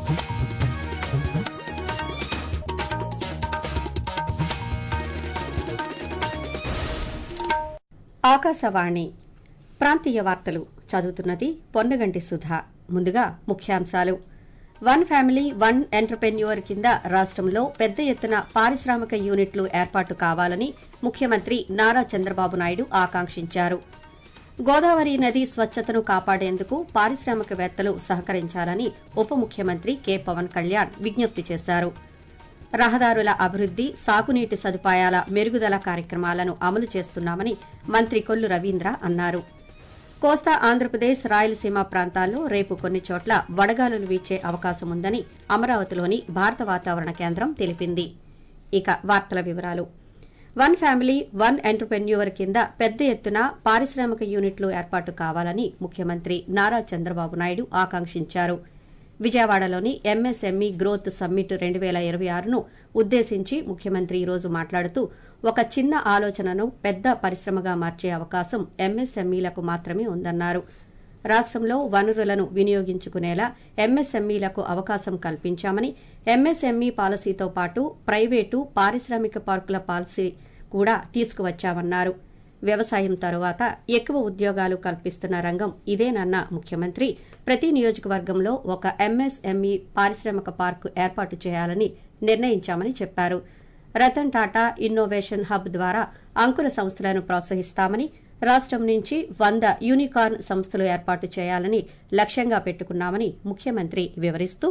ఆకాశవాణి ప్రాంతీయ వార్తలు చదువుతున్నది పొన్నగంటి సుధా. ముందుగా ముఖ్యాంశాలు. వన్ ఫ్యామిలీ వన్ ఎంటర్ప్రెన్యూర్ కింద రాష్టంలో పెద్ద ఎత్తున పారిశ్రామిక యూనిట్లు ఏర్పాటు కావాలని ముఖ్యమంత్రి నారా చంద్రబాబు నాయుడు ఆకాంక్షించారు. గోదావరి నది స్వచ్ఛతను కాపాడేందుకు పారిశ్రామికవేత్తలు సహకరించాలని ఉప ముఖ్యమంత్రి కె పవన్ కళ్యాణ్ విజ్ఞప్తి చేశారు. రహదారుల అభివృద్ది, సాగునీటి సదుపాయాల మెరుగుదల కార్యక్రమాలను అమలు చేస్తున్నామని మంత్రి కొల్లు రవీంద్ర అన్నారు. కోస్తా ఆంధ్రప్రదేశ్, రాయలసీమ ప్రాంతాల్లో రేపు కొన్ని చోట్ల వడగాలులు వీచే అవకాశం ఉందని అమరావతిలోని భారత వాతావరణ కేంద్రం తెలిపింది. ఇక వార్తల వివరాలు. వన్ ఫ్యామిలీ వన్ ఎంటర్ప్రెన్యూర్ కింద పెద్ద ఎత్తున పారిశ్రామిక యూనిట్లు ఏర్పాటు కావాలని ముఖ్యమంత్రి నారా చంద్రబాబు నాయుడు ఆకాంక్షించారు. విజయవాడలోని ఎంఎస్ఎంఈ గ్రోత్ సమ్మిట్ 2026ను ఉద్దేశించి ముఖ్యమంత్రి ఈరోజు మాట్లాడుతూ ఒక చిన్న ఆలోచనను పెద్ద పరిశ్రమగా మార్చే అవకాశం ఎంఎస్ఎంఈలకు మాత్రమే ఉందన్నారు. రాష్టంలో వనరులను వినియోగించుకునేలా ఎంఎస్ఎంఈలకు అవకాశం కల్పించామని, ఎంఎస్ఎంఈ పాలసీతో పాటు ప్రైవేటు పారిశ్రామిక పార్కుల పాలసీ కూడా తీసుకువచ్చామన్నారు. వ్యవసాయం తరువాత ఎక్కువ ఉద్యోగాలు కల్పిస్తున్న రంగం ఇదేనన్న ముఖ్యమంత్రి ప్రతి నియోజకవర్గంలో ఒక ఎంఎస్ఎంఈ పారిశ్రామిక పార్కు ఏర్పాటు చేయాలని నిర్ణయించామని చెప్పారు. రతన్ టాటా ఇన్నోవేషన్ హబ్ ద్వారా అంకుర సంస్థలను ప్రోత్సహిస్తామని, రాష్టం నుంచి 100 యూనికార్న్ సంస్థలు ఏర్పాటు చేయాలని లక్ష్యంగా పెట్టుకున్నామని ముఖ్యమంత్రి వివరిస్తూ,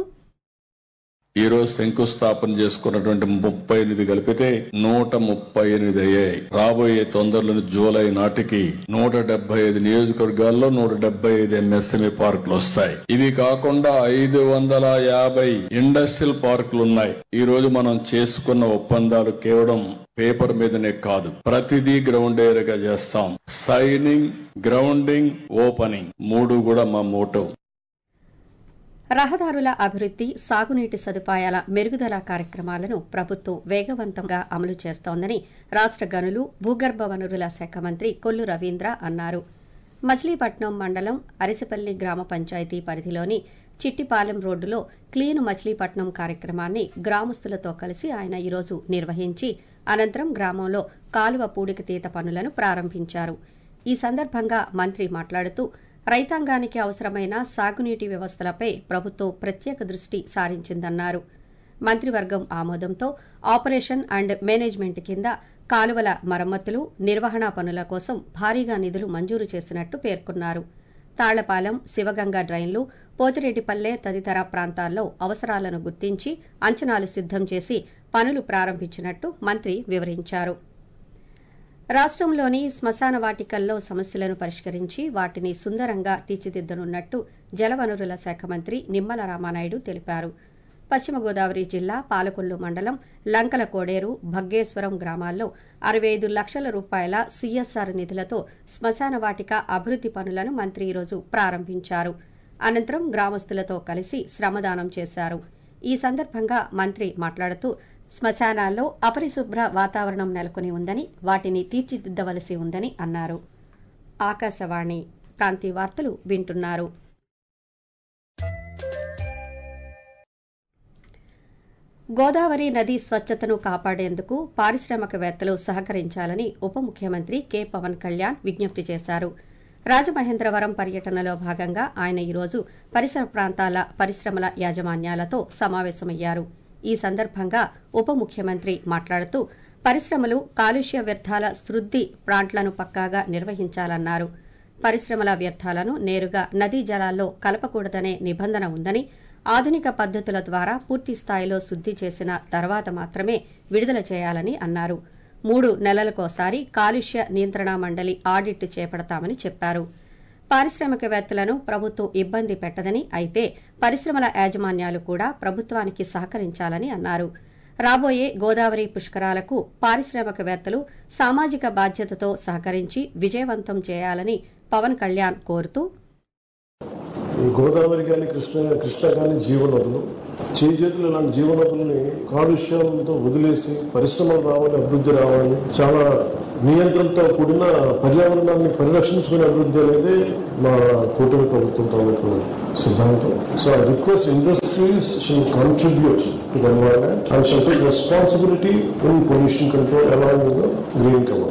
ఈ రోజు శంకుస్థాపన చేసుకున్నటువంటి 38 కలిపితే 138 అయ్యాయి. రాబోయే తొందరలోని జూలై నాటికి 175 నియోజకవర్గాల్లో 175 ఎంఎస్ఎంఈ పార్కులు వస్తాయి. ఇవి కాకుండా 550 ఇండస్ట్రియల్ పార్కులు ఉన్నాయి. ఈ రోజు మనం చేసుకున్న ఒప్పందాలు కేవలం పేపర్ మీదనే కాదు, ప్రతిదీ గ్రౌండ్ ఏరియాగా చేస్తాం. సైనింగ్, గ్రౌండింగ్, ఓపెనింగ్ 3 కూడా మా మోటో. రహదారుల అభివృద్ది, సాగునీటి సదుపాయాల మెరుగుదల కార్యక్రమాలను ప్రభుత్వం వేగవంతంగా అమలు చేస్తోందని రాష్ట గనులు, భూగర్భ వనరుల శాఖ మంత్రి కొల్లు రవీంద్ర అన్నారు. మచిలీపట్నం మండలం అరిసెపల్లి గ్రామ పంచాయతీ పరిధిలోని చిట్టిపాలెం రోడ్డులో క్లీన్ మచిలీపట్నం కార్యక్రమాన్ని గ్రామస్తులతో కలిసి ఆయన ఈరోజు నిర్వహించి అనంతరం గ్రామంలో కాలువ పూడికతీత పనులను ప్రారంభించారు. ఈ సందర్భంగా మంత్రి మాట్లాడుతూ రైతాంగానికి అవసరమైన సాగునీటి వ్యవస్థలపై ప్రభుత్వం ప్రత్యేక దృష్టి సారించిందన్నారు. మంత్రివర్గం ఆమోదంతో ఆపరేషన్ అండ్ మేనేజ్మెంట్ కింద కాలువల మరమ్మతులు, నిర్వహణ పనుల కోసం భారీగా నిధులు మంజూరు చేసినట్టు పేర్కొన్నారు. తాళ్లపాలెం, శివగంగ డ్రైన్లు, పోతిరెడ్డిపల్లె తదితర ప్రాంతాల్లో అవసరాలను గుర్తించి అంచనాలు సిద్దం చేసి పనులు ప్రారంభించినట్టు మంత్రి వివరించారు. రాష్టంలోని శ్మశాన వాటికల్లో సమస్యలను పరిష్కరించి వాటిని సుందరంగా తీర్చిదిద్దనున్నట్టు జలవనరుల శాఖ మంత్రి నిమ్మల రామానాయుడు తెలిపారు. పశ్చిమ గోదావరి జిల్లా పాలకొల్లు మండలం లంకల కోడేరు, భగ్గేశ్వరం గ్రామాల్లో 65 లక్షల రూపాయల సీఎస్ఆర్ నిధులతో శ్మశాన వాటిక అభివృద్ది పనులను మంత్రి ఈరోజు ప్రారంభించారు. అనంతరం గ్రామస్తులతో కలిసి శ్రమదానం చేశారు. ఈ సందర్భంగా మంత్రి మాట్లాడుతూ శ్మశానాల్లో అపరిశుభ్ర వాతావరణం నెలకొని ఉందని, వాటిని తీర్చిదిద్దవలసి ఉందని అన్నారు. ఆకాశవాణి ప్రాంతీయ వార్తలు వింటున్నారు. గోదావరి నది స్వచ్ఛతను కాపాడేందుకు పారిశ్రామికవేత్తలు సహకరించాలని ఉప ముఖ్యమంత్రి కె పవన్ కళ్యాణ్ విజ్ఞప్తి చేశారు. రాజమహేంద్రవరం పర్యటనలో భాగంగా ఆయన ఈరోజు పరిసర ప్రాంతాల పరిశ్రమల యాజమాన్యాలతో సమావేశమయ్యారు. ఈ సందర్భంగా ఉప ముఖ్యమంత్రి మాట్లాడుతూ పరిశ్రమలు కాలుష్య వ్యర్థాల శుద్ది ప్లాంట్లను పక్కాగా నిర్వహించాలన్నారు. పరిశ్రమల వ్యర్థాలను నేరుగా నదీ జలాల్లో కలపకూడదనే నిబంధన ఉందని, ఆధునిక పద్దతుల ద్వారా పూర్తి స్థాయిలో శుద్ది చేసిన తర్వాత మాత్రమే విడుదల చేయాలని అన్నారు. 3 నెలలకోసారి కాలుష్య నియంత్రణ మండలి ఆడిట్ చేపడతామని చెప్పారు. పారిశ్రామికవేత్తలను ప్రభుత్వం ఇబ్బంది పెట్టదని, అయితే పరిశ్రమల యాజమాన్యాలు కూడా ప్రభుత్వానికి సహకరించాలని అన్నారు. రాబోయే గోదావరి పుష్కరాలకు పారిశ్రామికవేత్తలు సామాజిక బాధ్యతతో సహకరించి విజయవంతం చేయాలని పవన్ కళ్యాణ్ కోరుతూ, ఈ గోదావరి కానీ కృష్ణ కానీ జీవనదులు, చేతులు ఇలాంటి జీవనదులని కాలుష్యంతో వదిలేసి పరిశ్రమలు రావాలి, అభివృద్ధి రావాలి, చాలా నియంత్రణతో కూడిన పర్యావరణాన్ని పరిరక్షించుకునే అభివృద్ధి అనేది మా కూటమి ప్రభుత్వం తాలూకు సిద్ధాంతం. So I request industries should contribute to the environment and should take responsibility in pollution control along with the green cover.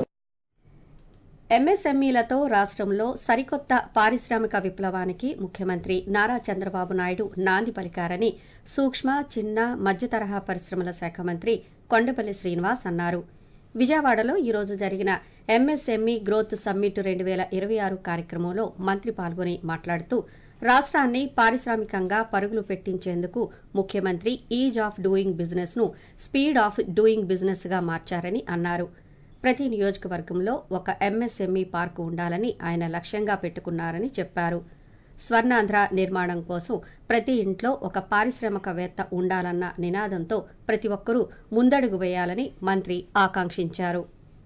ఎంఎస్ఎంఈలతో రాష్ట్రంలో సరికొత్త పారిశ్రామిక విప్లవానికి ముఖ్యమంత్రి నారా చంద్రబాబు నాయుడు నాంది పలికారని సూక్ష్మ, చిన్న, మధ్యతరహా పరిశ్రమల శాఖ మంత్రి కొండపల్లి శ్రీనివాస్ అన్నారు. విజయవాడలో ఈ రోజు జరిగిన ఎంఎస్ఎంఈ గ్రోత్ సమ్మిట్ 2026 కార్యక్రమంలో మంత్రి పాల్గొని మాట్లాడుతూ రాష్ట్రాన్ని పారిశ్రామికంగా పరుగులు పెట్టించేందుకు ముఖ్యమంత్రి ఈజ్ ఆఫ్ డూయింగ్ బిజినెస్ ను స్పీడ్ ఆఫ్ డూయింగ్ బిజినెస్ గా మార్చారని అన్నారు. ప్రతి నియోజకవర్గంలో ఒక ఎంఎస్ఎంఈ పార్కు ఉండాలని ఆయన లక్ష్యంగా పెట్టుకున్నారని చెప్పారు. స్వర్ణాంధ్ర నిర్మాణం కోసం ప్రతి ఇంట్లో ఒక పారిశ్రామికవేత్త ఉండాలన్న నినాదంతో ప్రతి ఒక్కరూ ముందడుగు వేయాలని మంత్రి ఆకాంక్షించారు.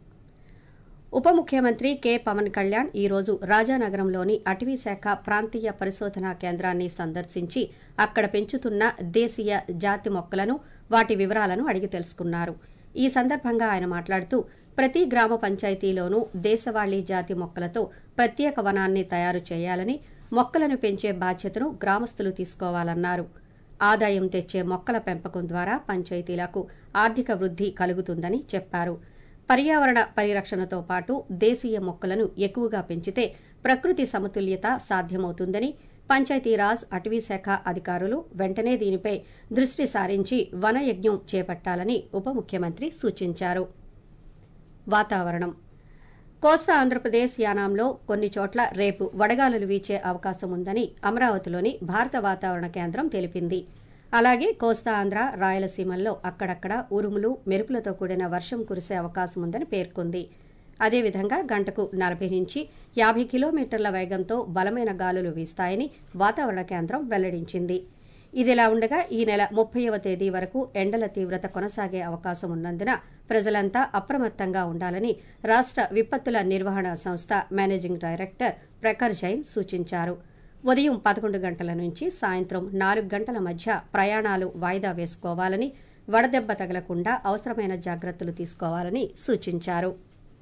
ఉప ముఖ్యమంత్రి కె పవన్ కళ్యాణ్ ఈ రోజు రాజానగరంలోని అటవీశాఖ ప్రాంతీయ పరిశోధనా కేంద్రాన్ని సందర్శించి అక్కడ పెంచుతున్న దేశీయ జాతి మొక్కలను, వాటి వివరాలను అడిగి తెలుసుకున్నారు. ఈ సందర్భంగా ఆయన మాట్లాడుతూ ప్రతి గ్రామ పంచాయతీలోనూ దేశవాళీ జాతి మొక్కలతో ప్రత్యేక వనాన్ని తయారు చేయాలని, మొక్కలను పెంచే బాధ్యతను గ్రామస్తులు తీసుకోవాలన్నారు. ఆదాయం తెచ్చే మొక్కల పెంపకం ద్వారా పంచాయతీలకు ఆర్థిక వృద్ధి కలుగుతుందని చెప్పారు. పర్యావరణ పరిరక్షణతో పాటు దేశీయ మొక్కలను ఎక్కువగా పెంచితే ప్రకృతి సమతుల్యత సాధ్యమవుతుందని, పంచాయతీరాజ్, అటవీశాఖ అధికారులు వెంటనే దీనిపై దృష్టి సారించి వనయజ్ఞం చేపట్టాలని ఉప ముఖ్యమంత్రి సూచించారు. వాతావరణం. కోస్తా ఆంధ్రప్రదేశ్ యానాంలో కొన్ని చోట్ల రేపు వడగాలులు వీచే అవకాశం ఉందని అమరావతిలోని భారత వాతావరణ కేంద్రం తెలిపింది. అలాగే కోస్తా ఆంధ్ర, రాయలసీమల్లో అక్కడక్కడ ఉరుములు, మెరుపులతో కూడిన వర్షం కురిసే అవకాశం ఉందని పేర్కొంది. అదేవిధంగా గంటకు 40 నుంచి 50 కిలోమీటర్ల వేగంతో బలమైన గాలులు వీస్తాయని వాతావరణ కేంద్రం వెల్లడించింది. ఇదిలా ఉండగా ఈ నెల 30వ తేదీ వరకు ఎండల తీవ్రత కొనసాగే అవకాశం ఉన్నందున ప్రజలంతా అప్రమత్తంగా ఉండాలని రాష్ట్ర విపత్తుల నిర్వహణ సంస్థ మేనేజింగ్ డైరెక్టర్ ప్రఖర్ జైన్ సూచించారు. ఉదయం 11 గంటల నుంచి సాయంత్రం 4 గంటల మధ్య ప్రయాణాలు వాయిదా వేసుకోవాలని, వడదెబ్బ తగలకుండా అవసరమైన జాగ్రత్తలు తీసుకోవాలని సూచించారు.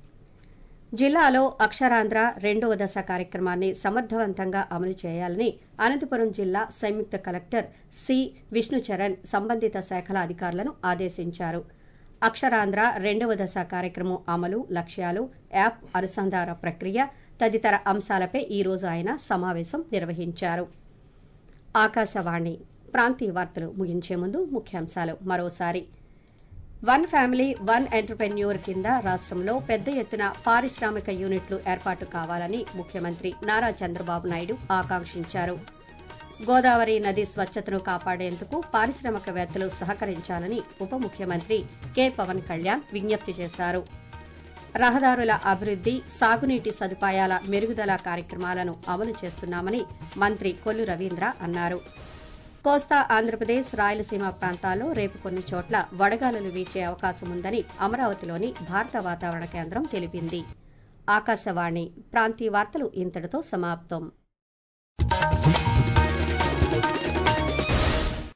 జిల్లాలో అక్షరాంధ్ర 2వ దశ కార్యక్రమాన్ని సమర్థవంతంగా అమలు చేయాలని అనంతపురం జిల్లా సంయుక్త కలెక్టర్ సి విష్ణుచరణ్ సంబంధిత శాఖల అధికారులను ఆదేశించారు. అక్షరాంధ్ర 2వ దశ కార్యక్రమం అమలు, లక్ష్యాలు, యాప్ అనుసంధాన ప్రక్రియ తదితర అంశాలపై ఈ రోజు ఆయన సమావేశం నిర్వహించారు. ఆకాశవాణి ప్రాంతీయ వార్తలు ముగించే ముందు ముఖ్యాంశాలు మరోసారి. వన్ ఫ్యామిలీ వన్ ఎంటర్ప్రెన్యూర్ కింద రాష్ట్రంలో పెద్ద ఎత్తున పారిశ్రామిక యూనిట్లు ఏర్పాటు కావాలని ముఖ్యమంత్రి నారా చంద్రబాబు నాయుడు ఆకాంక్షించారు. గోదావరి నది స్వచ్ఛతను కాపాడేందుకు పారిశ్రామికవేత్తలు సహకరించాలని ఉప ముఖ్యమంత్రి కె పవన్ కళ్యాణ్ విజ్ఞప్తి చేశారు. రహదారుల అభివృద్ది, సాగునీటి సదుపాయాల మెరుగుదల కార్యక్రమాలను అమలు చేస్తున్నామని మంత్రి కొల్లు రవీంద్ర అన్నారు. కోస్తా ఆంధ్రప్రదేశ్, రాయలసీమ ప్రాంతాల్లో రేపు కొన్ని చోట్ల వడగాలులు వీచే అవకాశం ఉందని అమరావతిలోని భారత వాతావరణ కేంద్రం తెలిపింది. ఆకాశవాణి ప్రాంతీయ వార్తలు ఇంతటితో సమాప్తం.